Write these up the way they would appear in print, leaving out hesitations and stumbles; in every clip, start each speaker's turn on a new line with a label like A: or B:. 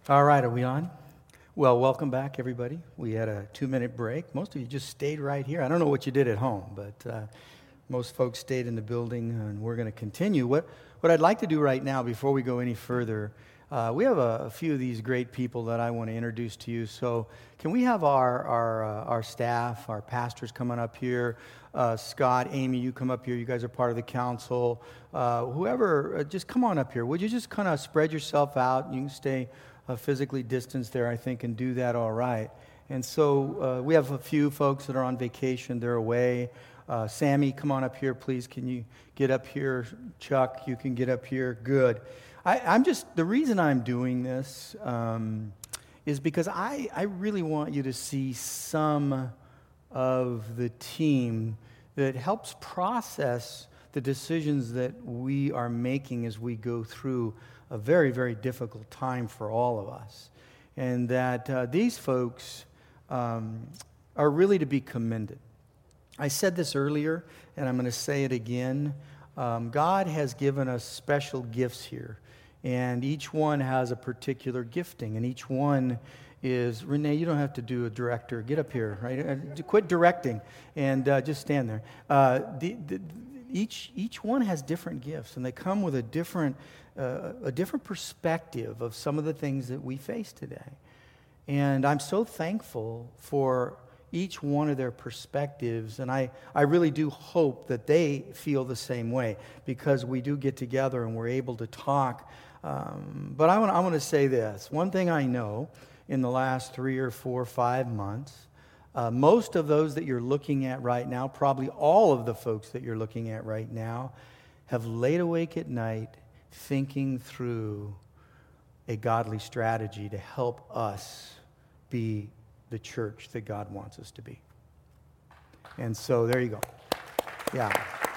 A: All right, are we on? Well, welcome back, everybody. We had a 2-minute break. Most of you just stayed right here. I don't know what you did at home, but most folks stayed in the building, and we're going to continue. What I'd like to do right now, before we go any further, we have a few of these great people that I want to introduce to you. So can we have our staff, our pastors coming up here? Scott, Amy, you come up here. You guys are part of the council. Whoever, just come on up here. Would you just kind of spread yourself out? You can stay physically distanced there, I think, and do that all right. And so we have a few folks that are on vacation. They're away. Sammy, come on up here, please. Can you get up here? Chuck, you can get up here. Good. The reason I'm doing this is because I really want you to see some of the team that helps process the decisions that we are making as we go through a very, very difficult time for all of us. And that these folks are really to be commended. I said this earlier, and I'm going to say it again. God has given us special gifts here, and each one has a particular gifting, and each one is, Renee, you don't have to do a director. Get up here, right? Quit directing, and just stand there. Each one has different gifts, and they come with a different perspective of some of the things that we face today. And I'm so thankful for each one of their perspectives, and I really do hope that they feel the same way, because we do get together and we're able to talk. But I want to say this. One thing I know in the last 3 or 4 or 5 months, most of those that you're looking at right now, probably all of the folks that you're looking at right now, have laid awake at night thinking through a godly strategy to help us be the church that God wants us to be. And so there you go. Yeah.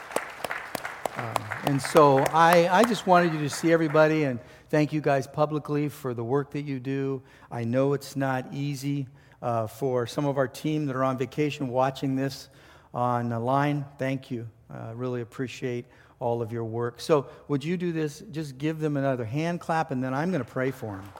A: And so I just wanted you to see everybody and thank you guys publicly for the work that you do. I know it's not easy for some of our team that are on vacation watching this on the line. Thank you. Really appreciate all of your work. So would you do this? Just give them another hand clap, and then I'm going to pray for them.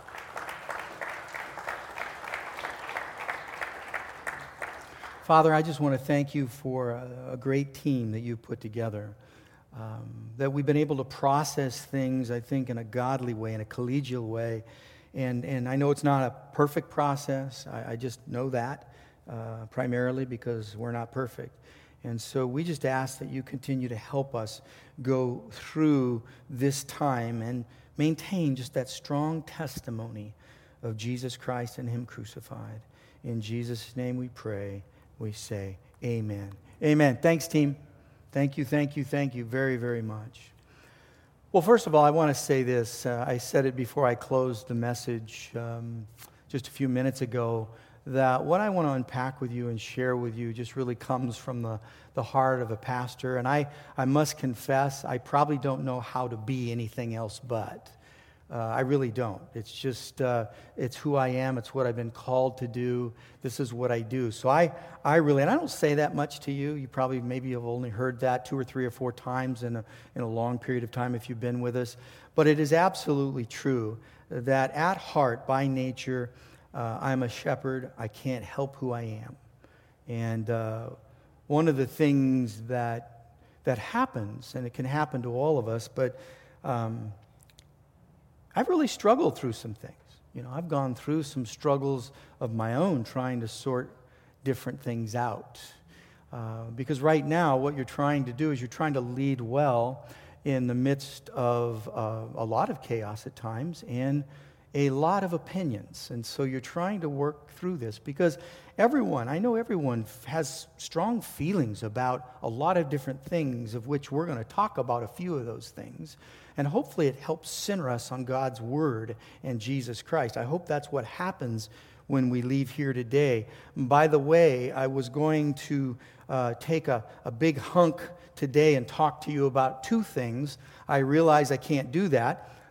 A: Father, I just want to thank you for a great team that you've put together, that we've been able to process things, I think, in a godly way, in a collegial way. And I know it's not a perfect process. I just know that, primarily because we're not perfect. And so we just ask that you continue to help us go through this time and maintain just that strong testimony of Jesus Christ and Him crucified. In Jesus' name we pray. We say amen. Amen. Thanks, team. Thank you very, very much. Well, first of all, I want to say this. I said it before I closed the message just a few minutes ago, that what I want to unpack with you and share with you just really comes from the heart of a pastor. And I must confess, I probably don't know how to be anything else but. I really don't. It's just, it's who I am. It's what I've been called to do. This is what I do. So I really, and I don't say that much to you. You probably maybe have only heard that 2 or 3 or 4 times in a long period of time if you've been with us. But it is absolutely true that at heart, by nature, I'm a shepherd. I can't help who I am. And one of the things that happens, and it can happen to all of us, but I've really struggled through some things. You know, I've gone through some struggles of my own trying to sort different things out. Because right now, what you're trying to do is you're trying to lead well in the midst of a lot of chaos at times and a lot of opinions. And so you're trying to work through this because I know everyone has strong feelings about a lot of different things, of which we're going to talk about a few of those things. And hopefully it helps center us on God's Word and Jesus Christ. I hope that's what happens when we leave here today. By the way, I was going to take a big hunk today and talk to you about 2 things. I realize I can't do that.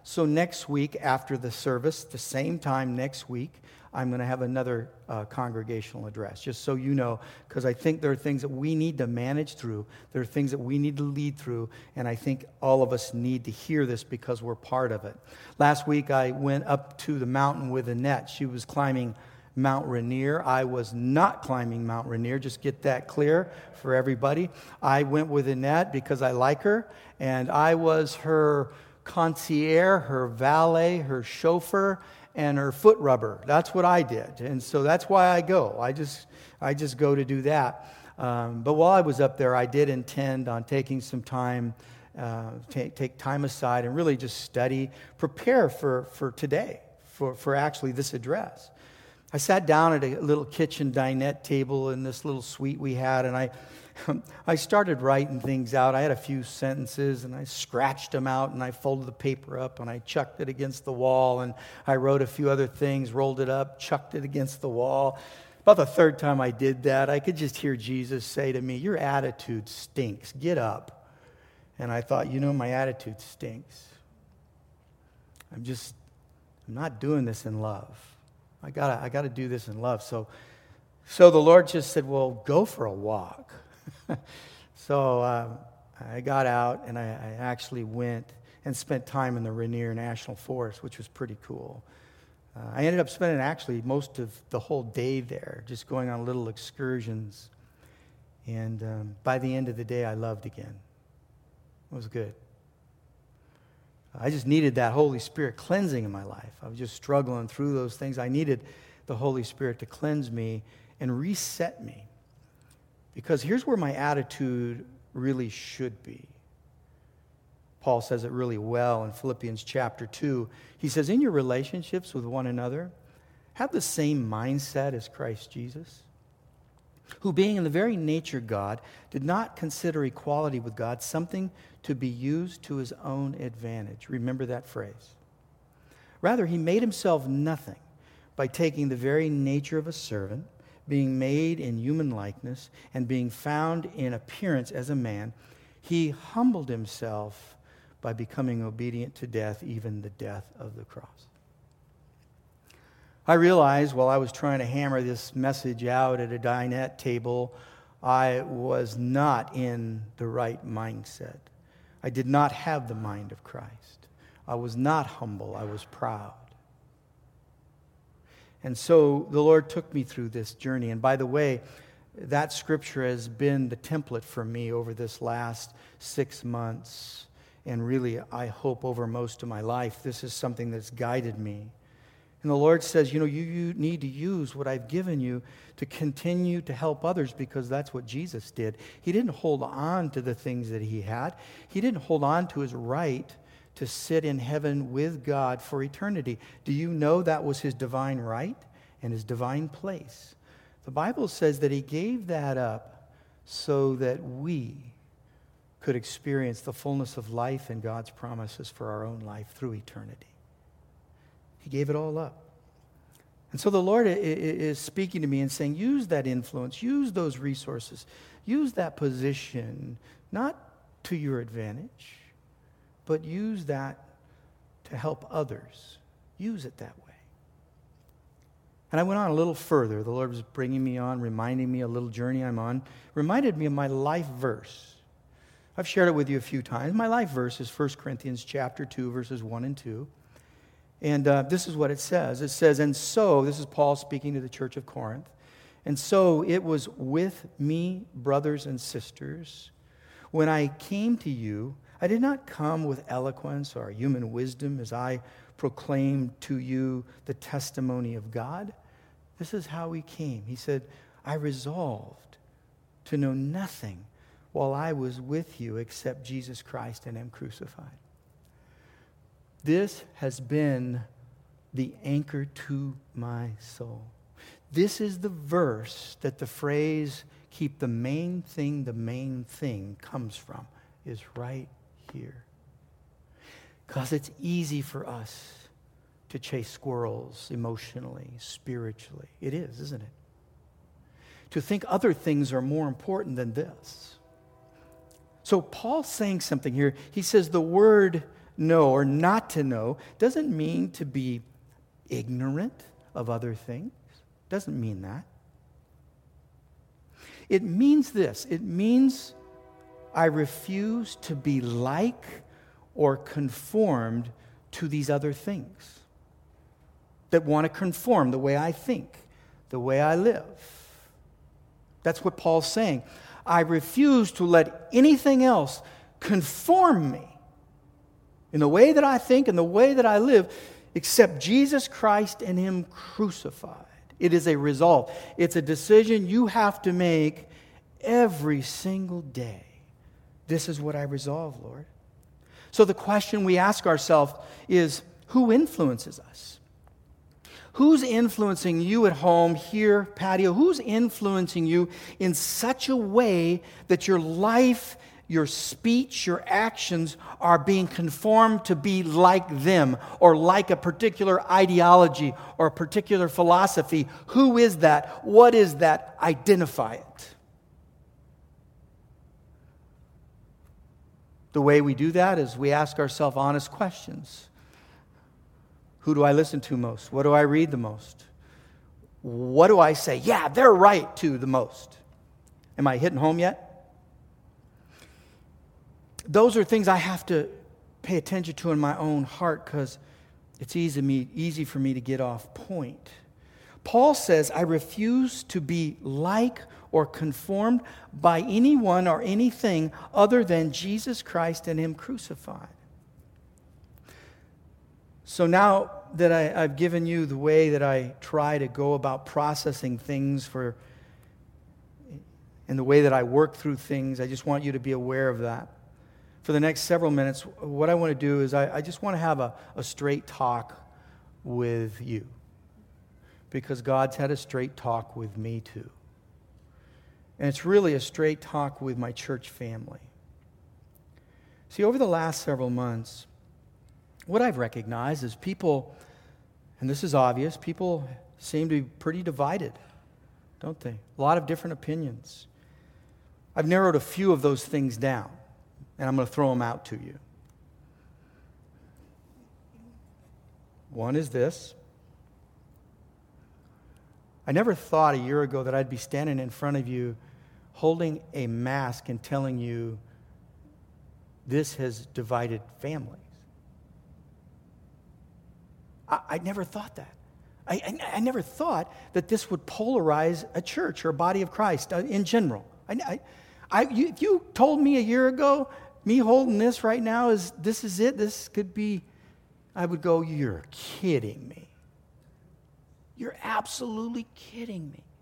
A: So next week after the service, the same time next week, I'm going to have another congregational address, just so you know, because I think there are things that we need to manage through. There are things that we need to lead through, and I think all of us need to hear this because we're part of it. Last week, I went up to the mountain with Annette. She was climbing Mount Rainier. I was not climbing Mount Rainier. Just get that clear for everybody. I went with Annette because I like her, and I was her concierge, her valet, her chauffeur, and her foot rubber. That's what I did. And so that's why I go. I just go to do that. But while I was up there, I did intend on taking some time, take time aside and really just study, prepare for today, for actually this address. I sat down at a little kitchen dinette table in this little suite we had, and I started writing things out. I had a few sentences, and I scratched them out, and I folded the paper up, and I chucked it against the wall, and I wrote a few other things, rolled it up, chucked it against the wall. About the third time I did that, I could just hear Jesus say to me, "Your attitude stinks. Get up." And I thought, my attitude stinks. I'm not doing this in love. I gotta do this in love. So the Lord just said, "Well, go for a walk." So I got out, and I actually went and spent time in the Rainier National Forest, which was pretty cool. I ended up spending actually most of the whole day there, just going on little excursions. And by the end of the day, I loved again. It was good. I just needed that Holy Spirit cleansing in my life. I was just struggling through those things. I needed the Holy Spirit to cleanse me and reset me. Because here's where my attitude really should be. Paul says it really well in Philippians chapter 2. He says, in your relationships with one another, have the same mindset as Christ Jesus, who being in the very nature God, did not consider equality with God something to be used to his own advantage. Remember that phrase. Rather, he made himself nothing by taking the very nature of a servant, being made in human likeness, and being found in appearance as a man. He humbled himself by becoming obedient to death, even the death of the cross. I realized while I was trying to hammer this message out at a dinette table, I was not in the right mindset. I did not have the mind of Christ. I was not humble. I was proud. And so the Lord took me through this journey. And by the way, that scripture has been the template for me over this last 6 months. And really, I hope over most of my life, this is something that's guided me. And the Lord says, you need to use what I've given you to continue to help others, because that's what Jesus did. He didn't hold on to the things that he had. He didn't hold on to his right to sit in heaven with God for eternity. Do you know that was his divine right and his divine place? The Bible says that he gave that up so that we could experience the fullness of life and God's promises for our own life through eternity. He gave it all up. And so the Lord is speaking to me and saying, use that influence, use those resources, use that position, not to your advantage, but use that to help others. Use it that way. And I went on a little further. The Lord was bringing me on, reminding me a little journey I'm on, reminded me of my life verse. I've shared it with you a few times. My life verse is 1 Corinthians chapter 2, verses 1 and 2. And this is what it says. It says, and so, this is Paul speaking to the church of Corinth, and so it was with me, brothers and sisters, when I came to you, I did not come with eloquence or human wisdom as I proclaimed to you the testimony of God. This is how he came. He said, I resolved to know nothing while I was with you except Jesus Christ and him crucified. This has been the anchor to my soul. This is the verse that the phrase, keep the main thing comes from, is right here. Because it's easy for us to chase squirrels emotionally, spiritually. It is, isn't it? To think other things are more important than this. So Paul's saying something here. He says the word know or not to know doesn't mean to be ignorant of other things. Doesn't mean that. It means this. It means I refuse to be like or conformed to these other things that want to conform the way I think, the way I live. That's what Paul's saying. I refuse to let anything else conform me in the way that I think and the way that I live, except Jesus Christ and Him crucified. It is a resolve. It's a decision you have to make every single day. This is what I resolve, Lord. So the question we ask ourselves is, who influences us? Who's influencing you at home, here, patio? Who's influencing you in such a way that your life, your speech, your actions are being conformed to be like them or like a particular ideology or a particular philosophy? Who is that? What is that? Identify it. The way we do that is we ask ourselves honest questions. Who do I listen to most? What do I read the most? What do I say? Yeah, they're right to the most. Am I hitting home yet? Those are things I have to pay attention to in my own heart because it's easy for me to get off point. Paul says, I refuse to be like or conformed by anyone or anything other than Jesus Christ and Him crucified. So now that I've given you the way that I try to go about processing things and the way that I work through things, I just want you to be aware of that. For the next several minutes, what I want to do is I just want to have a straight talk with you. Because God's had a straight talk with me too. And it's really a straight talk with my church family. See, over the last several months, what I've recognized is people, and this is obvious, people seem to be pretty divided, don't they? A lot of different opinions. I've narrowed a few of those things down, and I'm going to throw them out to you. One is this. I never thought a year ago that I'd be standing in front of you holding a mask and telling you this has divided families. I never thought that. I never thought that this would polarize a church or a body of Christ in general. If you told me a year ago, me holding this right now, this is it, this could be, I would go, you're kidding me. You're absolutely kidding me.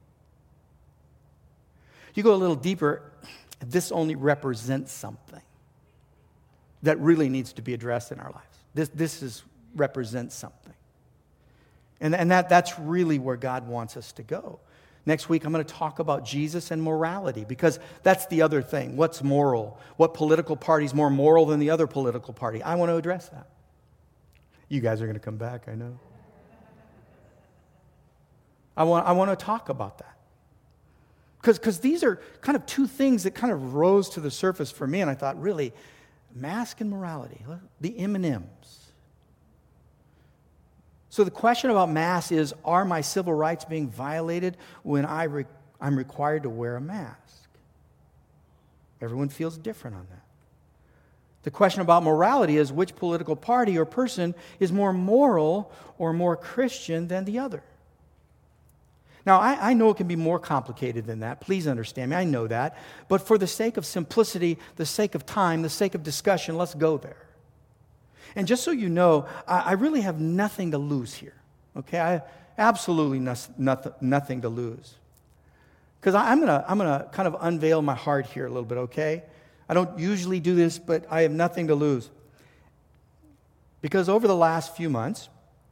A: You go a little deeper, this only represents something that really needs to be addressed in our lives. This represents something. And that's really where God wants us to go. Next week, I'm going to talk about Jesus and morality, because that's the other thing. What's moral? What political party is more moral than the other political party? I want to address that. You guys are going to come back, I know. I want to talk about that. Because these are kind of two things that kind of rose to the surface for me, and I thought, really, mask and morality, the M&Ms. So the question about mask is, are my civil rights being violated when I'm required to wear a mask? Everyone feels different on that. The question about morality is, which political party or person is more moral or more Christian than the other? Now, I know it can be more complicated than that. Please understand me. I know that. But for the sake of simplicity, the sake of time, the sake of discussion, let's go there. And just so you know, I really have nothing to lose here. Okay? I have absolutely nothing to lose. Because I'm gonna kind of unveil my heart here a little bit, okay? I don't usually do this, but I have nothing to lose. Because over the last few months,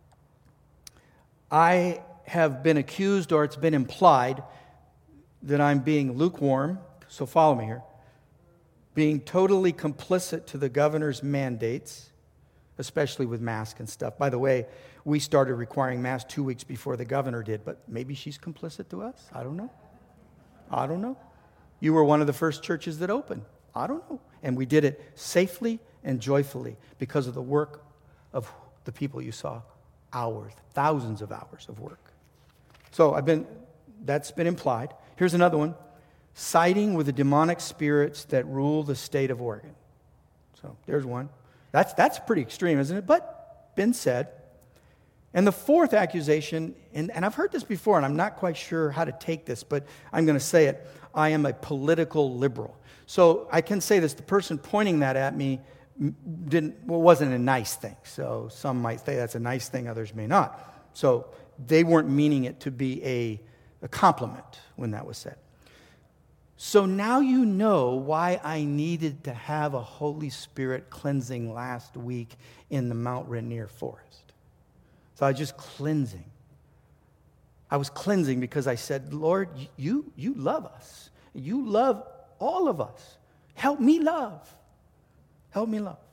A: I have been accused, or it's been implied, that I'm being lukewarm, so follow me here, being totally complicit to the governor's mandates, especially with masks and stuff. By the way, we started requiring masks 2 weeks before the governor did, but maybe she's complicit to us? I don't know. You were one of the first churches that opened. I don't know. And we did it safely and joyfully because of the work of the people you saw. Hours, thousands of hours of work. So that's been implied. Here's another one. Siding with the demonic spirits that rule the state of Oregon. So there's one. That's pretty extreme, isn't it? But been said. And the fourth accusation, and I've heard this before, and I'm not quite sure how to take this, but I'm going to say it. I am a political liberal. So I can say this. The person pointing that at me wasn't a nice thing. So some might say that's a nice thing, others may not. So they weren't meaning it to be a compliment when that was said. So now you know why I needed to have a Holy Spirit cleansing last week in the Mount Rainier forest. So I was just cleansing. I was cleansing because I said, Lord, you love us. You love all of us. Help me love. Help me love.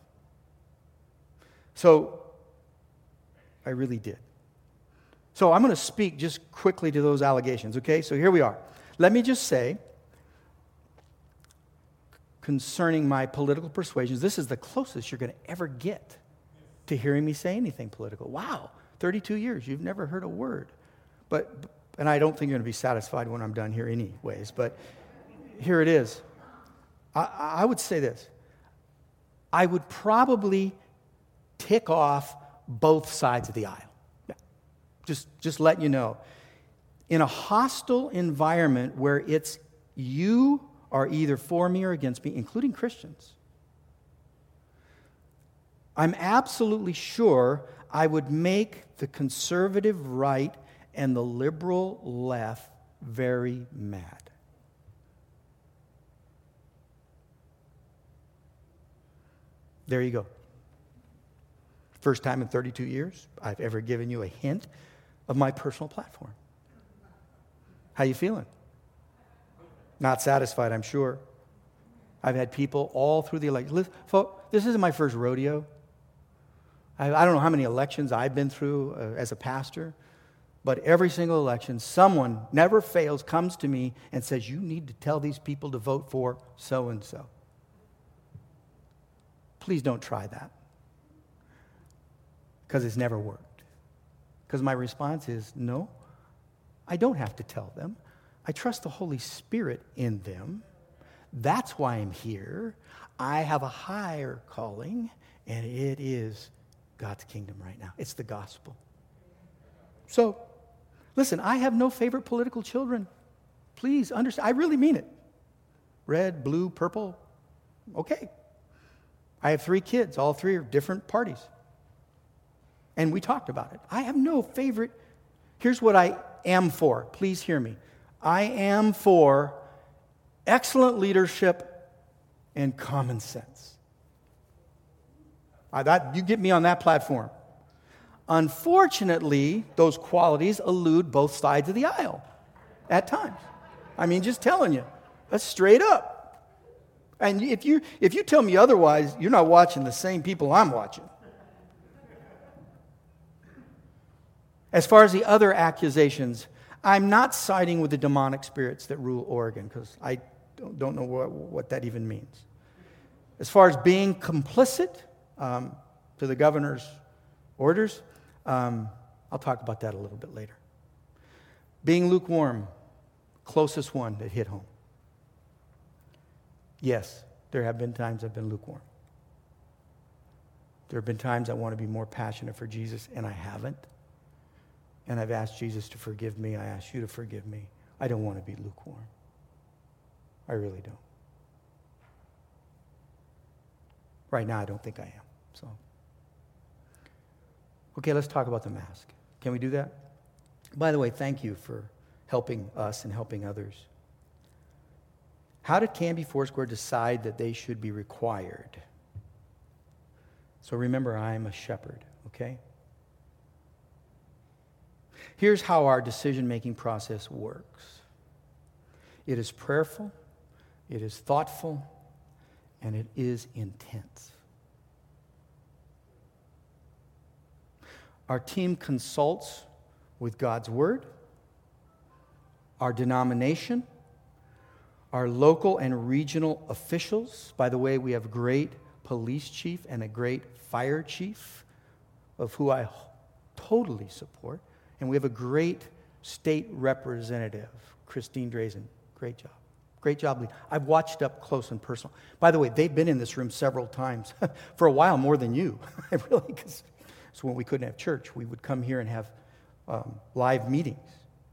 A: So I really did. So I'm going to speak just quickly to those allegations, okay? So here we are. Let me just say, concerning my political persuasions, this is the closest you're going to ever get to hearing me say anything political. Wow, 32 years, you've never heard a word. And I don't think you're going to be satisfied when I'm done here anyways, but here it is. I would say this. I would probably tick off both sides of the aisle. Just let you know. In a hostile environment where it's you are either for me or against me, including Christians, I'm absolutely sure I would make the conservative right and the liberal left very mad. There you go. First time in 32 years I've ever given you a hint of my personal platform. How you feeling? Not satisfied, I'm sure. I've had people all through the election. Folks, this isn't my first rodeo. I don't know how many elections I've been through as a pastor, but every single election, someone never fails, comes to me and says, you need to tell these people to vote for so-and-so. Please don't try that, because it's never worked. Because my response is, no, I don't have to tell them. I trust the Holy Spirit in them. That's why I'm here. I have a higher calling, and it is God's kingdom right now. It's the gospel. So, listen, I have no favorite political children. Please understand. I really mean it. Red, blue, purple. Okay. I have 3 kids. All 3 are different parties. And we talked about it. I have no favorite. Here's what I am for. Please hear me. I am for excellent leadership and common sense. You get me on that platform. Unfortunately, those qualities elude both sides of the aisle at times. I mean, just telling you. That's straight up. And if you tell me otherwise, you're not watching the same people I'm watching. As far as the other accusations, I'm not siding with the demonic spirits that rule Oregon, because I don't know what that even means. As far as being complicit to the governor's orders, I'll talk about that a little bit later. Being lukewarm, closest one that hit home. Yes, there have been times I've been lukewarm. There have been times I want to be more passionate for Jesus, and I haven't. And I've asked Jesus to forgive me. I ask you to forgive me. I don't want to be lukewarm. I really don't. Right now, I don't think I am. So, okay, let's talk about the mask. Can we do that? By the way, thank you for helping us and helping others. How did Canby Foursquare decide that they should be required? So remember, I'm a shepherd, okay? Here's how our decision-making process works. It is prayerful, it is thoughtful, and it is intense. Our team consults with God's Word, our denomination, our local and regional officials. By the way, we have a great police chief and a great fire chief, of who I totally support. And we have a great state representative, Christine Drazen. Great job. Great job, Lee. I've watched up close and personal. By the way, they've been in this room several times. For a while, more than you. Really, because it's when we couldn't have church. We would come here and have live meetings.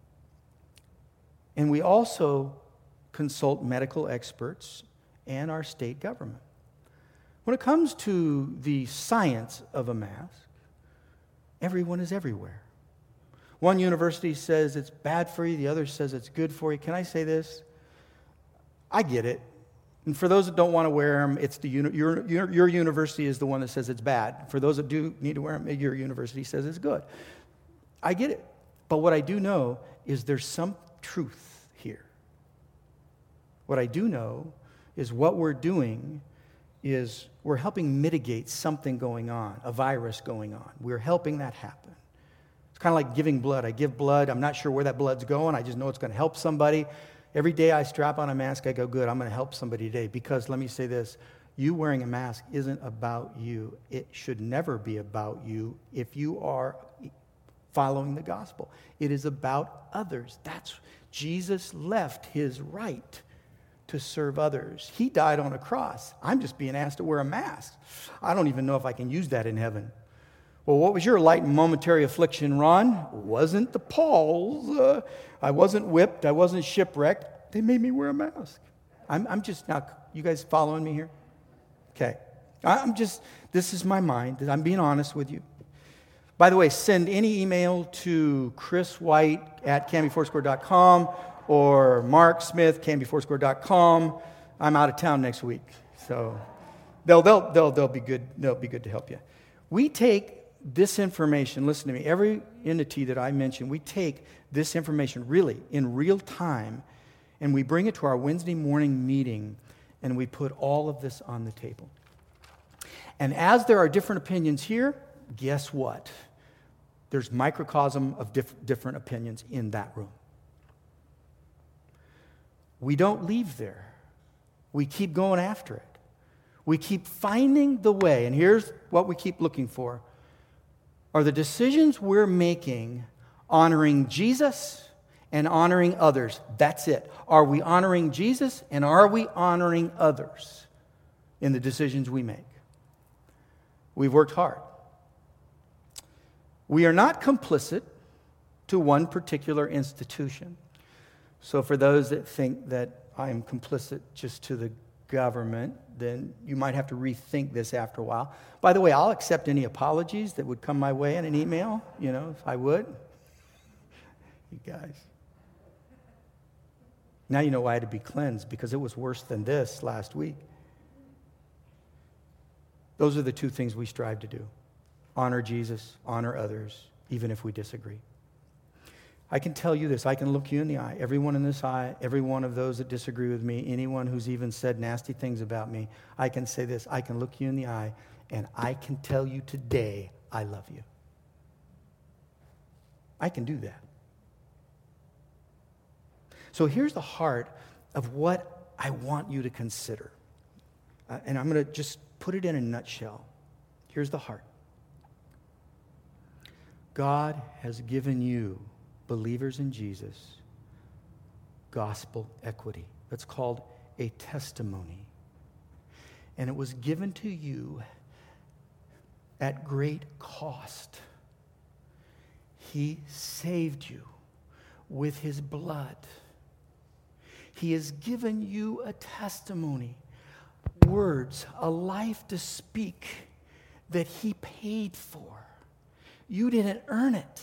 A: And we also consult medical experts and our state government. When it comes to the science of a mask, everyone is everywhere. One university says it's bad for you, the other says it's good for you. Can I say this? I get it. And for those that don't want to wear them, it's your university is the one that says it's bad. For those that do need to wear them, your university says it's good. I get it. But what I do know is there's some truth here. What I do know is what we're doing is we're helping mitigate something going on, a virus going on. We're helping that happen. It's kind of like giving blood. I give blood. I'm not sure where that blood's going. I just know it's going to help somebody. Every day I strap on a mask, I go, good, I'm going to help somebody today. Because let me say this, you wearing a mask isn't about you. It should never be about you if you are following the gospel. It is about others. Jesus left his right to serve others. He died on a cross. I'm just being asked to wear a mask. I don't even know if I can use that in heaven. Well, what was your light and momentary affliction, Ron? Wasn't the Paul's. I wasn't whipped. I wasn't shipwrecked. They made me wear a mask. I'm just, now, you guys following me here? Okay. This is my mind. I'm being honest with you. By the way, send any email to chriswhite@canbyfoursquare.com or marksmith@canbyfoursquare.com. I'm out of town next week, so they'll be good. They'll be good to help you. We take this information. Listen to me. Every entity that I mentioned, we take this information really in real time, and we bring it to our Wednesday morning meeting, and we put all of this on the table. And as there are different opinions here, guess what? There's microcosm of different opinions in that room. We don't leave there. We keep going after it. We keep finding the way, and here's what we keep looking for. Are the decisions we're making honoring Jesus and honoring others? That's it. Are we honoring Jesus and are we honoring others in the decisions we make? We've worked hard. We are not complicit to one particular institution. So for those that think that I am complicit just to the government, then you might have to rethink this after a while. By the way, I'll accept any apologies that would come my way in an email, if I would. You guys. Now you know why I had to be cleansed, because it was worse than this last week. Those are the two things we strive to do. Honor Jesus, honor others, even if we disagree. I can tell you this, I can look you in the eye, everyone in this eye, every one of those that disagree with me, anyone who's even said nasty things about me, I can say this, I can look you in the eye, and I can tell you today, I love you. I can do that. So here's the heart of what I want you to consider. And I'm going to just put it in a nutshell. Here's the heart. God has given you, believers in Jesus, gospel equity. That's called a testimony. And it was given to you at great cost. He saved you with his blood. He has given you a testimony, words, a life to speak that he paid for. You didn't earn it.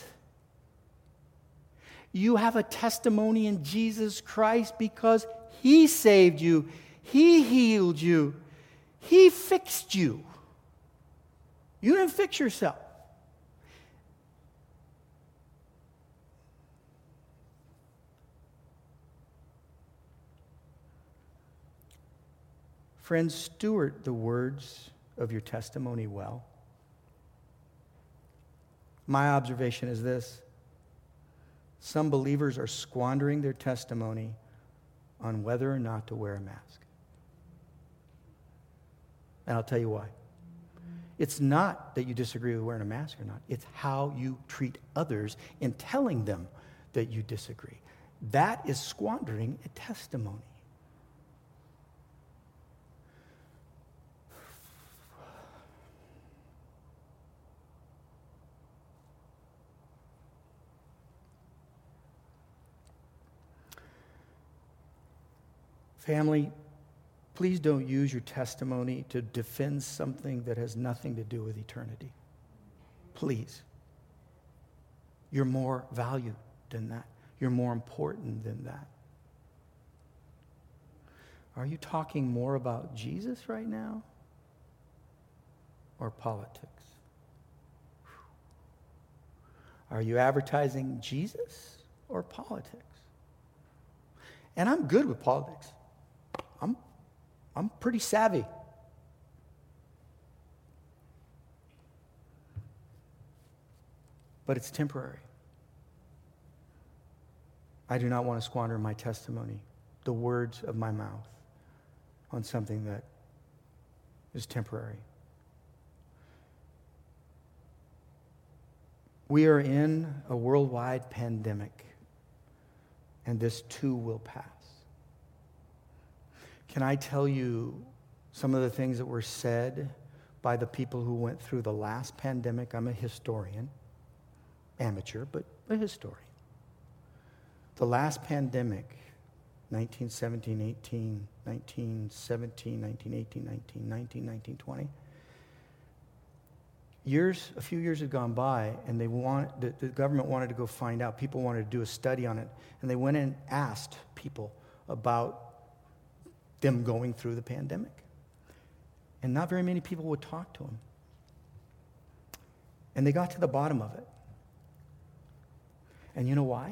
A: You have a testimony in Jesus Christ because he saved you, he healed you, he fixed you. You didn't fix yourself. Friends, steward the words of your testimony well. My observation is this. Some believers are squandering their testimony on whether or not to wear a mask. And I'll tell you why. It's not that you disagree with wearing a mask or not. It's how you treat others in telling them that you disagree. That is squandering a testimony. Family, please don't use your testimony to defend something that has nothing to do with eternity. Please. You're more valued than that. You're more important than that. Are you talking more about Jesus right now or politics? Are you advertising Jesus or politics? And I'm good with politics. I'm pretty savvy. But it's temporary. I do not want to squander my testimony, the words of my mouth, on something that is temporary. We are in a worldwide pandemic, and this too will pass. Can I tell you some of the things that were said by the people who went through the last pandemic? I'm a historian, amateur, but a historian. The last pandemic, 1917, 18, 1917, 1918, 1919, 1920. A few years had gone by, and the government wanted to go find out. People wanted to do a study on it, and they went and asked people about them going through the pandemic. And not very many people would talk to them. And they got to the bottom of it. And you know why?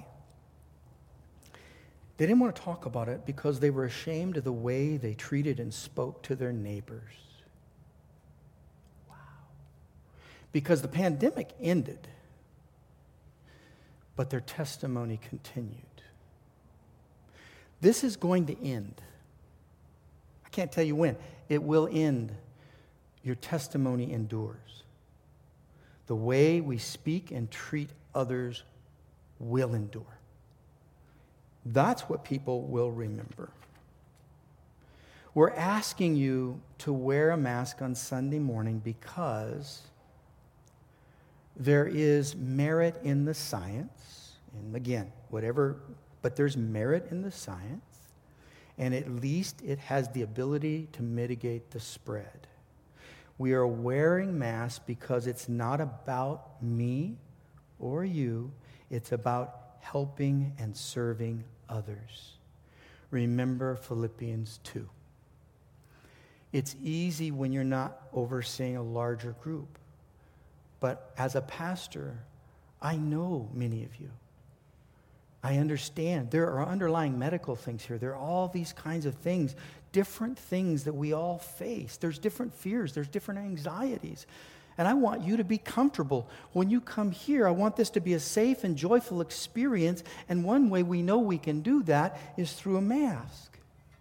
A: They didn't want to talk about it because they were ashamed of the way they treated and spoke to their neighbors. Wow. Because the pandemic ended, but their testimony continued. This is going to end. I can't tell you when. It will end. Your testimony endures. The way we speak and treat others will endure. That's what people will remember. We're asking you to wear a mask on Sunday morning because there is merit in the science. And again, but there's merit in the science. And at least it has the ability to mitigate the spread. We are wearing masks because it's not about me or you. It's about helping and serving others. Remember Philippians 2. It's easy when you're not overseeing a larger group. But as a pastor, I know many of you. I understand. There are underlying medical things here. There are all these kinds of things, different things that we all face. There's different fears. There's different anxieties. And I want you to be comfortable. When you come here, I want this to be a safe and joyful experience. And one way we know we can do that is through a mask.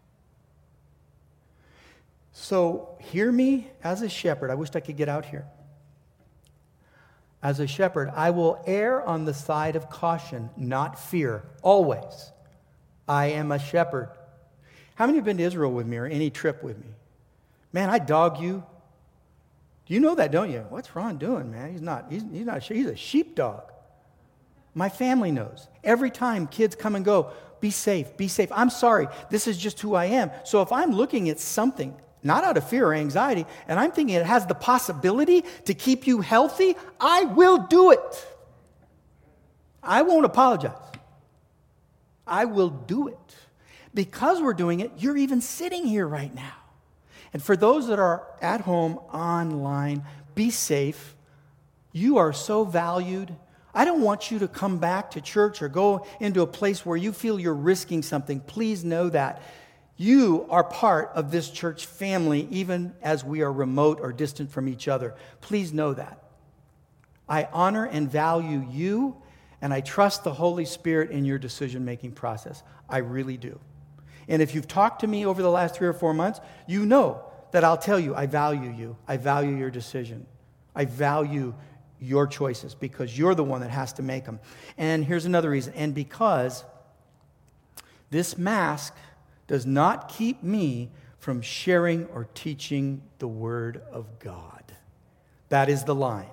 A: So hear me as a shepherd. I wish I could get out here. As a shepherd, I will err on the side of caution, not fear, always. I am a shepherd. How many have been to Israel with me or any trip with me? Man, I dog you. You know that, don't you? What's Ron doing, man? He's a sheepdog. My family knows. Every time kids come and go, be safe, be safe. I'm sorry, this is just who I am. So if I'm looking at something, not out of fear or anxiety, and I'm thinking it has the possibility to keep you healthy, I will do it. I won't apologize. I will do it. Because we're doing it, you're even sitting here right now. And for those that are at home, online, be safe. You are so valued. I don't want you to come back to church or go into a place where you feel you're risking something. Please know that. You are part of this church family, even as we are remote or distant from each other. Please know that. I honor and value you, and I trust the Holy Spirit in your decision-making process. I really do. And if you've talked to me over the last 3 or 4 months, you know that I'll tell you, I value you. I value your decision. I value your choices because you're the one that has to make them. And here's another reason. And because this mask does not keep me from sharing or teaching the Word of God. That is the line.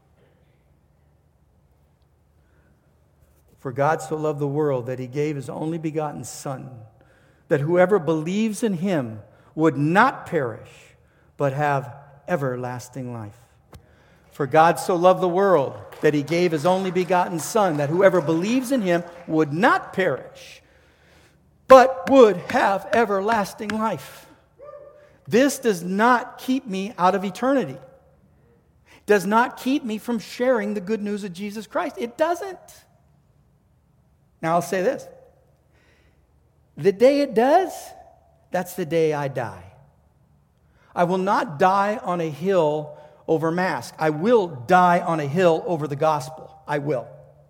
A: For God so loved the world that he gave his only begotten Son, that whoever believes in him would not perish, but have everlasting life. For God so loved the world that he gave his only begotten Son, that whoever believes in him would not perish, but would have everlasting life. This does not keep me out of eternity. Does not keep me from sharing the good news of Jesus Christ. It doesn't. Now I'll say this. The day it does, that's the day I die. I will not die on a hill over mask. I will die on a hill over the gospel. I will.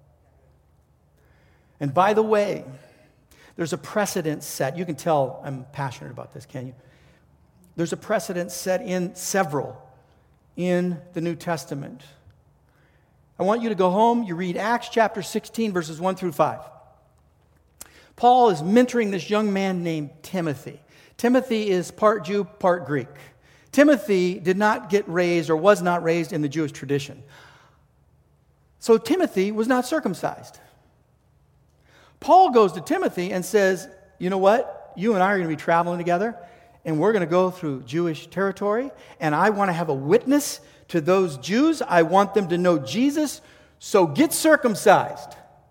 A: And by the way, there's a precedent set. You can tell I'm passionate about this, can't you? There's a precedent set in several in the New Testament. I want you to go home, you read Acts chapter 16, verses 1 through 5. Paul is mentoring this young man named Timothy. Timothy is part Jew, part Greek. Timothy did not get raised or was not raised in the Jewish tradition. So Timothy was not circumcised. Paul goes to Timothy and says, you know what? You and I are going to be traveling together, and we're going to go through Jewish territory, and I want to have a witness to those Jews. I want them to know Jesus, so get circumcised.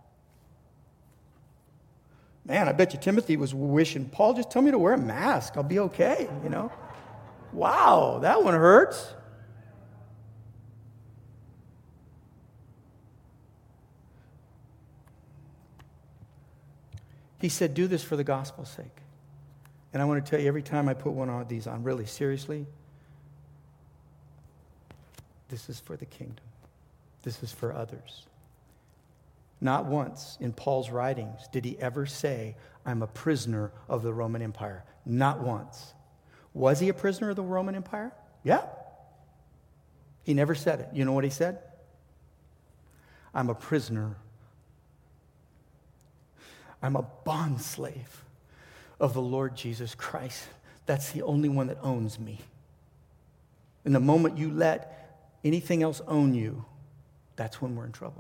A: Man, I bet you Timothy was wishing, Paul, just tell me to wear a mask. I'll be okay, you know. Wow, that one hurts. He said, do this for the gospel's sake. And I want to tell you, every time I put one of these on, really, seriously, this is for the kingdom. This is for others. Not once in Paul's writings did he ever say, I'm a prisoner of the Roman Empire. Not once. Was he a prisoner of the Roman Empire? Yeah. He never said it. You know what he said? I'm a prisoner. I'm a bondslave of the Lord Jesus Christ. That's the only one that owns me. And the moment you let anything else own you, that's when we're in trouble.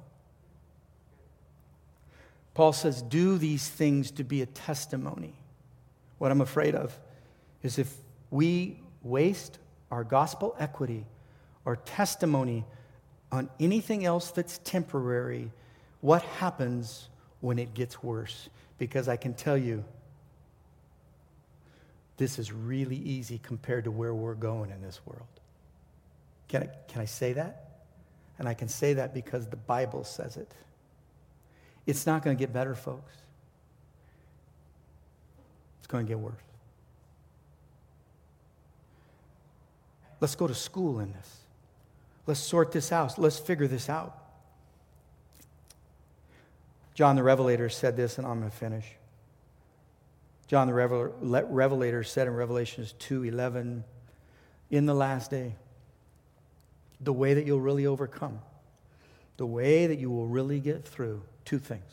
A: Paul says, do these things to be a testimony. What I'm afraid of is if we waste our gospel equity or testimony on anything else that's temporary, what happens when it gets worse? Because I can tell you, this is really easy compared to where we're going in this world. Can I say that? And I can say that because the Bible says it. It's not going to get better, folks. It's going to get worse. Let's go to school in this. Let's sort this out. Let's figure this out. John the Revelator said this, and I'm going to finish. John the Revelator said in Revelations 2:11, in the last day, the way that you'll really overcome, the way that you will really get through, two things.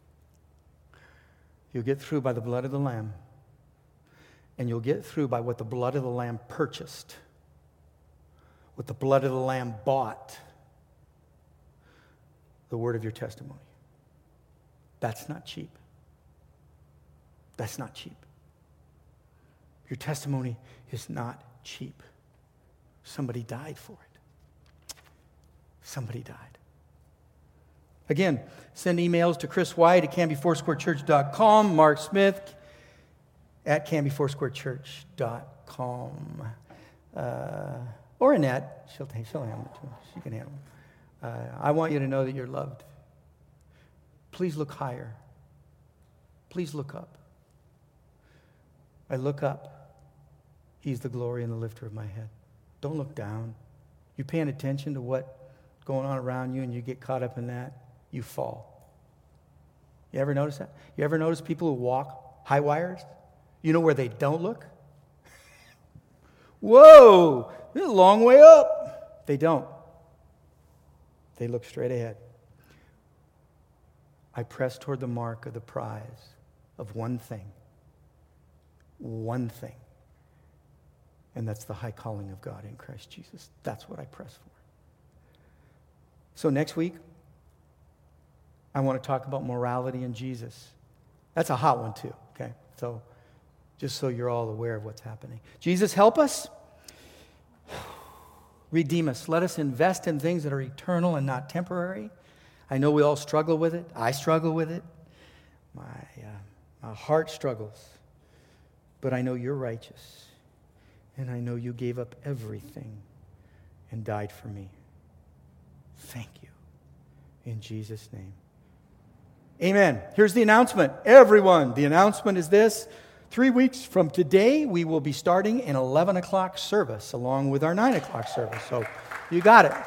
A: You'll get through by the blood of the Lamb, and you'll get through by what the blood of the Lamb purchased, what the blood of the Lamb bought, the word of your testimony. That's not cheap. That's not cheap. Your testimony is not cheap. Somebody died for it. Somebody died. Again, send emails to Chris White at CanbyFoursquareChurch.com, Mark Smith at CanbyFoursquareChurch.com. Or Annette. She'll handle it too. She can handle it. I want you to know that you're loved. Please look higher. Please look up. I look up. He's the glory and the lifter of my head. Don't look down. You paying attention to what's going on around you and you get caught up in that, you fall. You ever notice that? You ever notice people who walk high wires? You know where they don't look? Whoa, this is a long way up. They don't. They look straight ahead. I press toward the mark of the prize of one thing. One thing. And that's the high calling of God in Christ Jesus. That's what I press for. So next week, I want to talk about morality in Jesus. That's a hot one too, okay? So just so you're all aware of what's happening. Jesus, help us. Redeem us. Let us invest in things that are eternal and not temporary. I know we all struggle with it. I struggle with it. My heart struggles. But I know you're righteous. And I know you gave up everything and died for me. Thank you. In Jesus' name. Amen. Here's the announcement. Everyone, the announcement is this. 3 weeks from today, we will be starting an 11 o'clock service along with our 9 o'clock service. So you got it.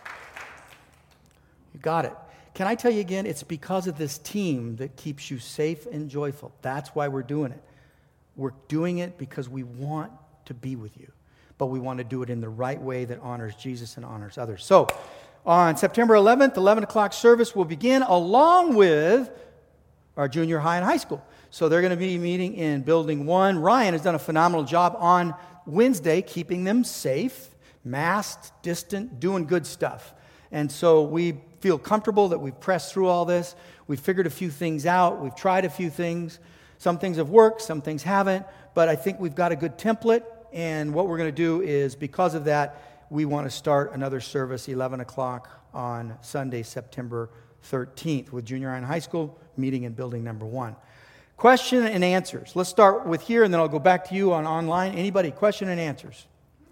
A: You got it. Can I tell you again, it's because of this team that keeps you safe and joyful. That's why we're doing it. We're doing it because we want to be with you, but we want to do it in the right way that honors Jesus and honors others. So on September 11th, 11 o'clock service will begin along with our junior high and high school. So they're going to be meeting in Building 1. Ryan has done a phenomenal job on Wednesday keeping them safe, masked, distant, doing good stuff. And so we feel comfortable that we've pressed through all this. We've figured a few things out. We've tried a few things. Some things have worked, some things haven't. But I think we've got a good template. And what we're going to do is, because of that, we want to start another service, 11 o'clock on Sunday, September 13th, with junior high and high school meeting in Building Number 1. Question and answers. Let's start with here, and then I'll go back to you on online. Anybody? Question and answers.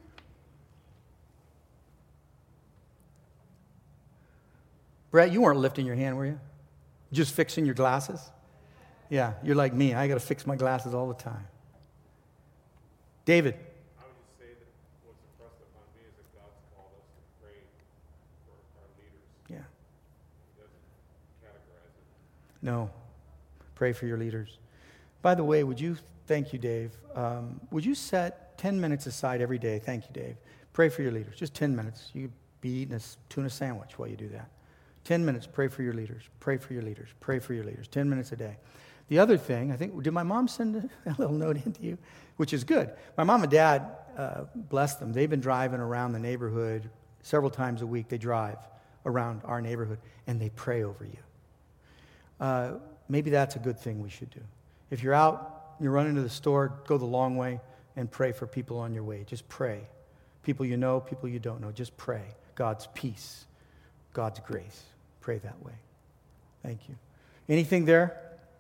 A: Brett, you weren't lifting your hand, were you? Just fixing your glasses? Yeah, you're like me. I got to fix my glasses all the time. David.
B: I would just say that what's impressed upon me is that God's called us to pray for our leaders.
A: Yeah.
B: He doesn't categorize it.
A: No. Pray for your leaders. By the way, thank you, Dave. Would you set 10 minutes aside every day? Thank you, Dave. Pray for your leaders. Just 10 minutes. You could be eating a tuna sandwich while you do that. 10 minutes, pray for your leaders. Pray for your leaders. Pray for your leaders. 10 minutes a day. The other thing, I think, did my mom send a little note into you? Which is good. My mom and dad, bless them, they've been driving around the neighborhood several times a week. They drive around our neighborhood, and they pray over you. Maybe that's a good thing we should do. If you're out, you're running to the store, go the long way and pray for people on your way. Just pray. People you know, people you don't know. Just pray. God's peace, God's grace. Pray that way. Thank you. Anything there?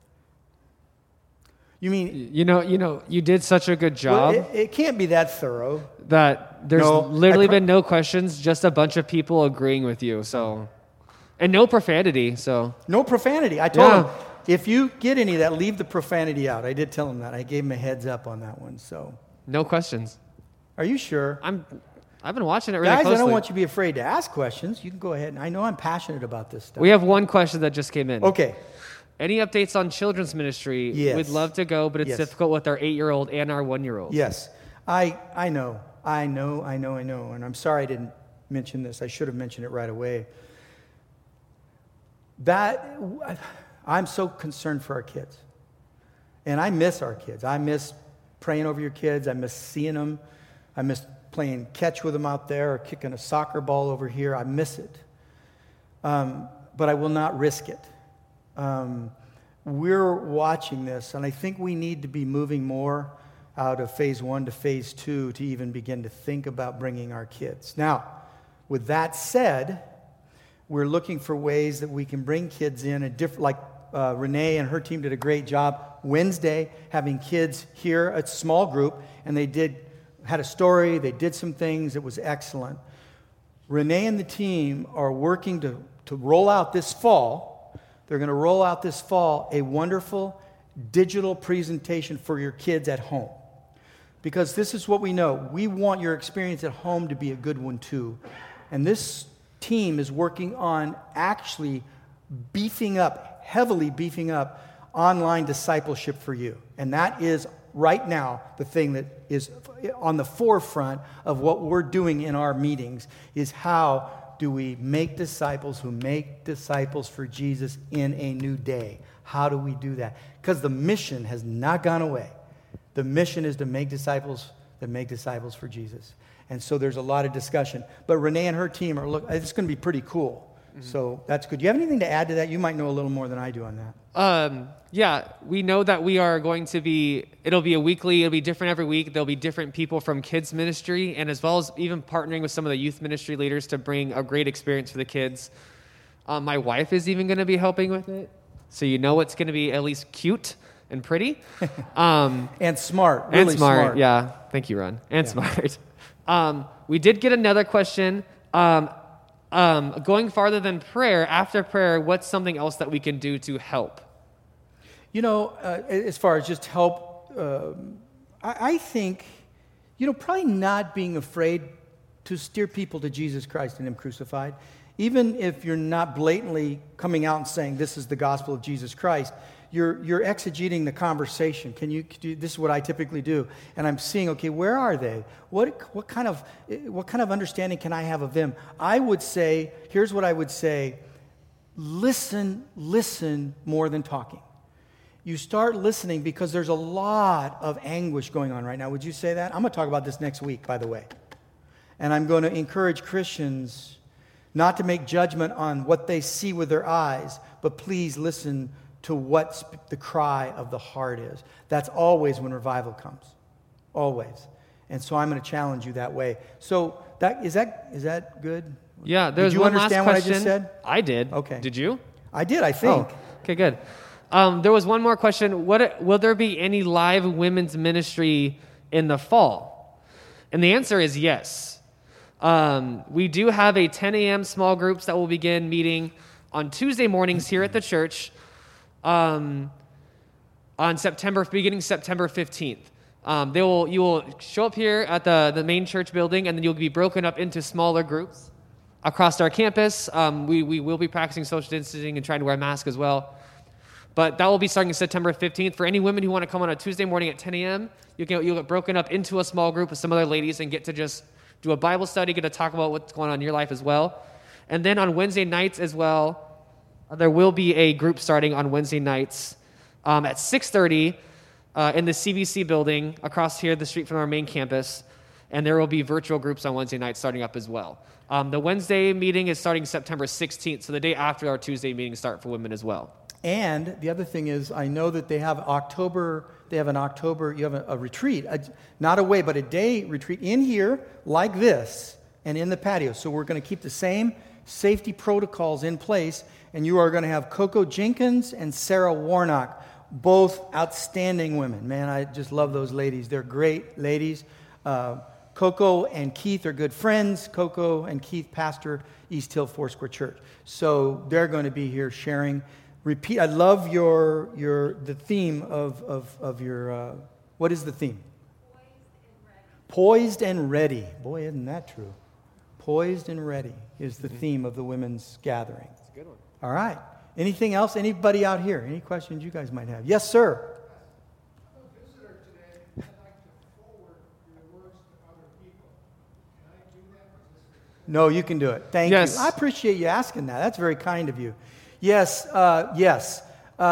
A: You mean...
C: You did such a good job.
A: Well, it can't be that thorough.
C: That there's literally been no questions, just a bunch of people agreeing with you. So, and no profanity. So
A: no profanity. I told him, if you get any of that, leave the profanity out. I did tell him that. I gave him a heads up on that one. So
C: no questions.
A: Are you sure?
C: I've been watching it really
A: closely. Guys, I don't want you to be afraid to ask questions. You can go ahead. I know I'm passionate about this stuff.
C: We have one question that just came in.
A: Okay.
C: Any updates on children's ministry?
A: Yes.
C: We'd love to go, but it's difficult with our 8-year-old and our 1-year-old.
A: Yes. I know. And I'm sorry I didn't mention this. I should have mentioned it right away. I'm so concerned for our kids. And I miss our kids. I miss praying over your kids. I miss seeing them. I miss playing catch with them out there or kicking a soccer ball over here. I miss it. But I will not risk it. We're watching this, and I think we need to be moving more out of phase 1 to phase 2 to even begin to think about bringing our kids. Now, with that said, we're looking for ways that we can bring kids in, like Renee and her team did a great job Wednesday having kids here, a small group, and they had a story, they did some things, it was excellent. Renee and the team are working to roll out this fall. They're going to roll out this fall a wonderful digital presentation for your kids at home. Because this is what we know. We want your experience at home to be a good one too. And this team is working on actually heavily beefing up online discipleship for you. And that is right now, the thing that is on the forefront of what we're doing in our meetings is how do we make disciples who make disciples for Jesus in a new day? How do we do that? Because the mission has not gone away. The mission is to make disciples that make disciples for Jesus. And so there's a lot of discussion. But Renee and her team it's going to be pretty cool. So that's good. Do you have anything to add to that? You might know a little more than I do on that.
C: Yeah, we know that we are going to be, it'll be different every week. There'll be different people from kids ministry, and as well as even partnering with some of the youth ministry leaders to bring a great experience for the kids. My wife is even going to be helping with it. So you know it's going to be at least cute and pretty.
A: And smart. Really
C: and smart. Yeah. Thank you, Ron. And smart. We did get another question. Going farther than prayer, after prayer, what's something else that we can do to help?
A: You know, as far as just help, I think, probably not being afraid to steer people to Jesus Christ and Him crucified. Even if you're not blatantly coming out and saying this is the gospel of Jesus Christ, you're exegeting the conversation. This is what I typically do, and I'm seeing, okay, where are they? What kind of understanding can I have of them? I would say, here's what I would say: listen more than talking. You start listening because there's a lot of anguish going on right now. Would you say that? I'm going to talk about this next week, by the way, and I'm going to encourage Christians not to make judgment on what they see with their eyes, but please listen to what the cry of the heart is. That's always when revival comes. Always. And so I'm going to challenge you that way. So is that good?
C: Yeah, there's
A: Did you
C: one
A: understand
C: last
A: what
C: question.
A: I just said?
C: I did.
A: Okay.
C: Did you?
A: I did, I think.
C: Oh, okay, good. There was one more question. Will there be any live women's ministry in the fall? And the answer is yes. We do have a 10 a.m. small groups that will begin meeting on Tuesday mornings here at the church beginning September 15th. You will show up here at the main church building, and then you'll be broken up into smaller groups across our campus. We will be practicing social distancing and trying to wear masks as well. But that will be starting September 15th. For any women who want to come on a Tuesday morning at 10 a.m., you'll get broken up into a small group with some other ladies and get to just do a Bible study, get to talk about what's going on in your life as well. And then on Wednesday nights as well, there will be a group starting on Wednesday nights at 6:30 in the CBC building across here, the street from our main campus. And there will be virtual groups on Wednesday nights starting up as well. The Wednesday meeting is starting September 16th, so the day after our Tuesday meetings start for women as well.
A: And the other thing is, I know that you have a retreat, not a way, but a day retreat in here like this and in the patio. So we're going to keep the same safety protocols in place, and you are going to have Coco Jenkins and Sarah Warnock, both outstanding women. Man, I just love those ladies. They're great ladies. Coco and Keith are good friends. Coco and Keith pastor East Hill Foursquare Church. So they're going to be here sharing. Repeat. I love the theme of your. What is the theme? Poised and ready. Boy, isn't that true? Poised and ready is the theme of the women's gathering.
C: That's a good one.
A: All right. Anything else? Anybody out here? Any questions you guys might have? Yes, sir.
D: I'm a visitor today. I'd like to forward your words to other people. Can I do that?
A: No, you can do it. Thank
C: Yes.
A: you. I appreciate you asking that. That's very kind of you. Yes, yes.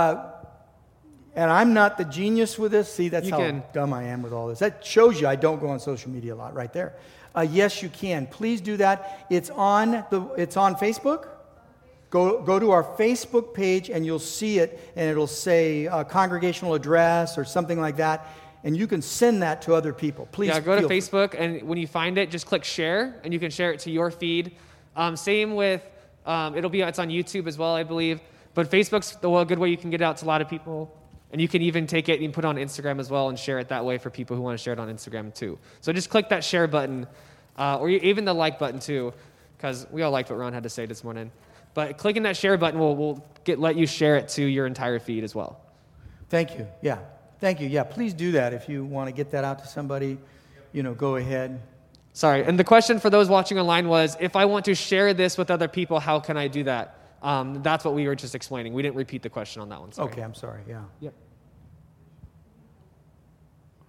A: And I'm not the genius with this. See, that's how dumb I am with all this. That shows you I don't go on social media a lot right there. Yes, you can. Please do that. It's on Facebook. Go to our Facebook page and you'll see it, and it'll say congregational address or something like that. And you can send that to other people. Please.
C: Yeah, go to Facebook, and when you find it, just click share, and you can share it to your feed. Same with, it's on YouTube as well, I believe. But Facebook's the good way you can get it out to a lot of people. And you can even take it and put it on Instagram as well and share it that way for people who want to share it on Instagram too. So just click that share button, or even the like button too, because we all liked what Ron had to say this morning. But clicking that share button will let you share it to your entire feed as well.
A: Thank you. Yeah. Thank you. Yeah, please do that. If you want to get that out to somebody, go ahead.
C: Sorry. And the question for those watching online was, if I want to share this with other people, how can I do that? That's what we were just explaining. We didn't repeat the question on that one. Sorry.
A: Okay, I'm sorry. Yeah.
C: Yep.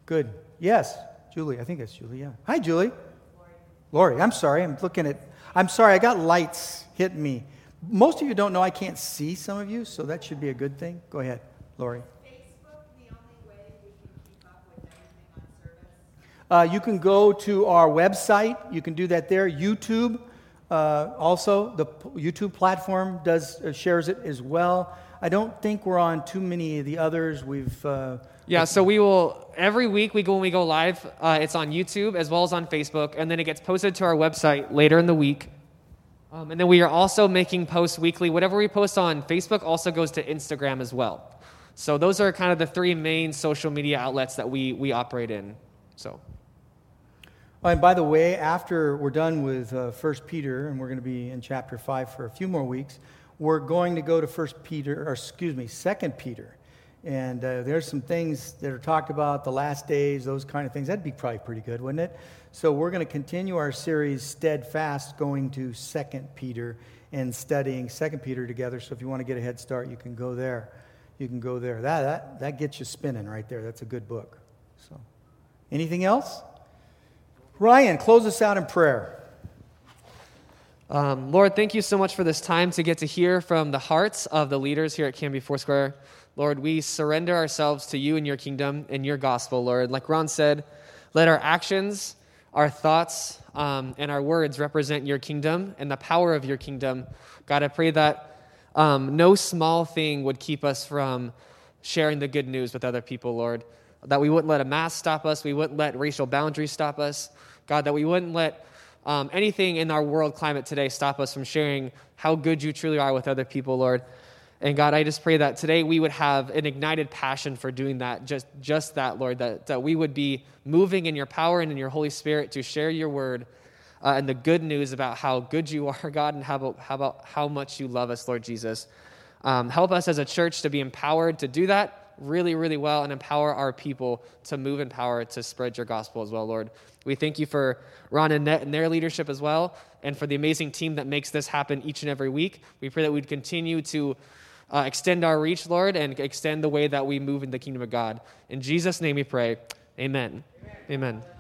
A: Good. Yes, Julie. I think that's Julie, yeah. Hi, Julie. Lori. I'm sorry. I'm sorry. I got lights hitting me. Most of you don't know I can't see some of you, so that should be a good thing. Go ahead, Lori.
E: Facebook the only way we can keep up with everything on service?
A: You can go to our website. You can do that there. YouTube, also, the YouTube platform shares it as well. I don't think we're on too many of the others.
C: So we will, every week when we go live, it's on YouTube as well as on Facebook, and then it gets posted to our website later in the week. And then we are also making posts weekly. Whatever we post on Facebook also goes to Instagram as well. So those are kind of the three main social media outlets that we operate in. So.
A: Oh, and by the way, after we're done with 1 Peter, and we're going to be in chapter 5 for a few more weeks, we're going to go to 2 Peter. And there's some things that are talked about, the last days, those kind of things. That'd be probably pretty good, wouldn't it? So we're going to continue our series, Steadfast, going to 2 Peter and studying 2 Peter together. So if you want to get a head start, you can go there. That gets you spinning right there. That's a good book. So, anything else? Ryan, close us out in prayer.
C: Lord, thank you so much for this time to get to hear from the hearts of the leaders here at Canby Foursquare. Lord, we surrender ourselves to you and your kingdom and your gospel, Lord. Like Ron said, let our actions, our thoughts, and our words represent your kingdom and the power of your kingdom. God, I pray that no small thing would keep us from sharing the good news with other people, Lord. That we wouldn't let a mask stop us. We wouldn't let racial boundaries stop us. God, that we wouldn't let anything in our world climate today stop us from sharing how good you truly are with other people, Lord. And God, I just pray that today we would have an ignited passion for doing that, just that, Lord, that we would be moving in your power and in your Holy Spirit to share your word and the good news about how good you are, God, and how much you love us, Lord Jesus. Help us as a church to be empowered to do that really, really well and empower our people to move in power to spread your gospel as well, Lord. We thank you for Ron and Net and their leadership as well, and for the amazing team that makes this happen each and every week. We pray that we'd continue to extend our reach, Lord, and extend the way that we move in the kingdom of God. In Jesus' name we pray. Amen. Amen.